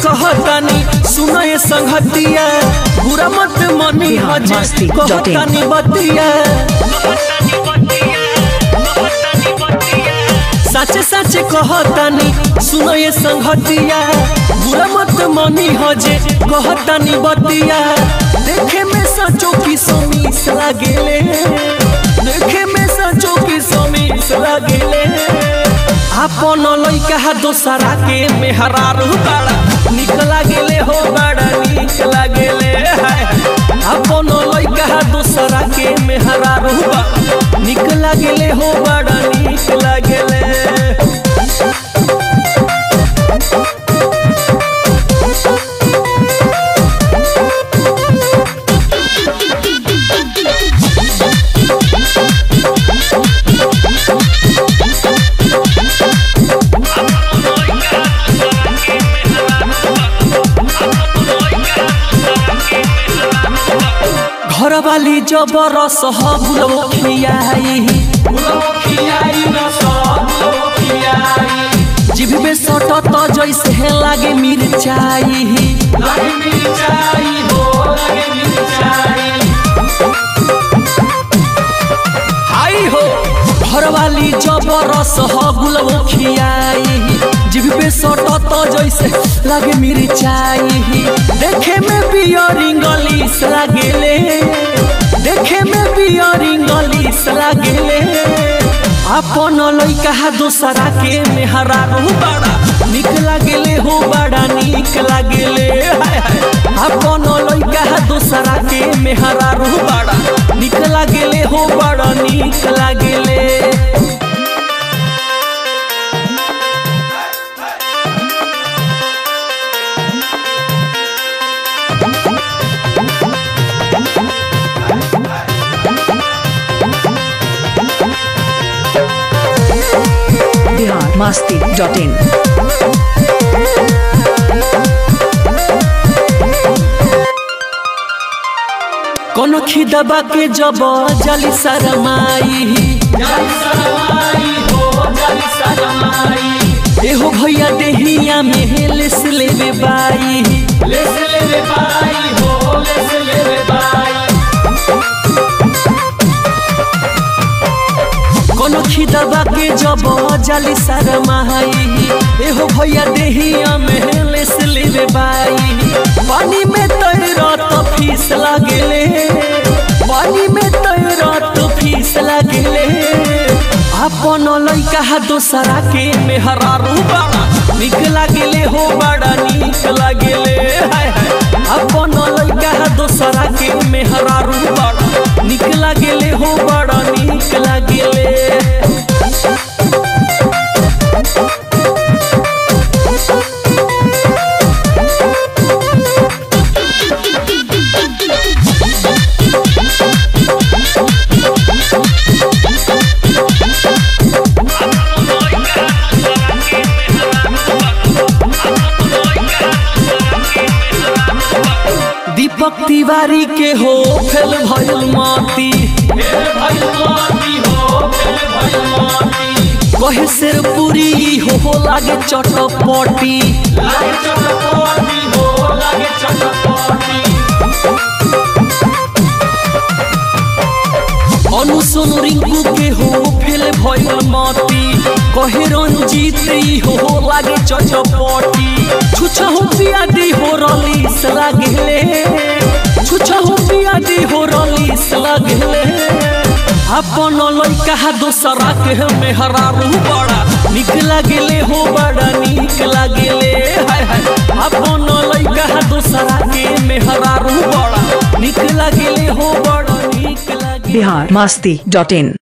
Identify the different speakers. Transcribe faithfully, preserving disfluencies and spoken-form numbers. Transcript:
Speaker 1: कहतानी सुनो ये संगतिया बुरा मत मनी हजे कहतानी बतिया सच सच कहतानी सुनो ये संगतिया बुरा मत मनी हजे कहतानी बतिया देखे में सचो की समीस लागेले देखे में सचो की समीस लागेले आपन लइका दोसरा के मेहरारू बड़ा निक लागेले हो बड़ा निक लागेले आपन लइका दोसरा के मेहरारू बड़ा निक लागेले हो बड़ा निक लागेले घर वाली जबरस बुलबो खियाई जीभ में सटत जैसे है लागे मिर्चाई हाई हो घर वाली जबरस बुलबो खियाई जीभ में सटत जैसे लागे मिर्चाई देखे में पियरिंग गलीस लागेले देखे में पियरिंग गलीस लागेले आपन लइका दोसरा के मेहरारू बड़ा निक लागेले हो बड़ा निक लागेले आपन लइका दोसरा के मेहरारू बड़ा निक लागेले हो बड़ा निक लागेले
Speaker 2: बिहार मस्ती डॉट इन
Speaker 1: कोनो खिदबा के जब जली शरमाई एहो भैया देहिया में लेस लेवे बाई कोनो खिदबा के जब जली शरमाई एहो भैया देहिया में लेस लेवे बाई पानी में तैरत फीस लागेले पानी में तैरत फीस लागेले आपन लइका दोसरा के मेहरारू बड़ा निक लागेले हो बड़ा निक लागेले आपन लइका दोसरा के मेहरारू बड़ा निक लागेले हो बड़ा निक लागेले दीपक तिवारी के हो फेल भइल माटी कहे शेरपुरी हो हो लागे चटपटी अनु सोनू रिंकू के हो फेल भइल माटी कहे रंजीत हो हो लागे चटपटी छुछहु पियादी हो रलीस लागेले छुछहु पियादी हो रलीस लागेले आपन लइका दोसरा के मेहरारू बड़ा निक लागेले हो बड़ा निक लागेले आपन लइका दोसरा के मेहरारू बड़ा निक लागेले हो बड़ा निक लागेले
Speaker 2: बिहार मस्ती डॉट इन।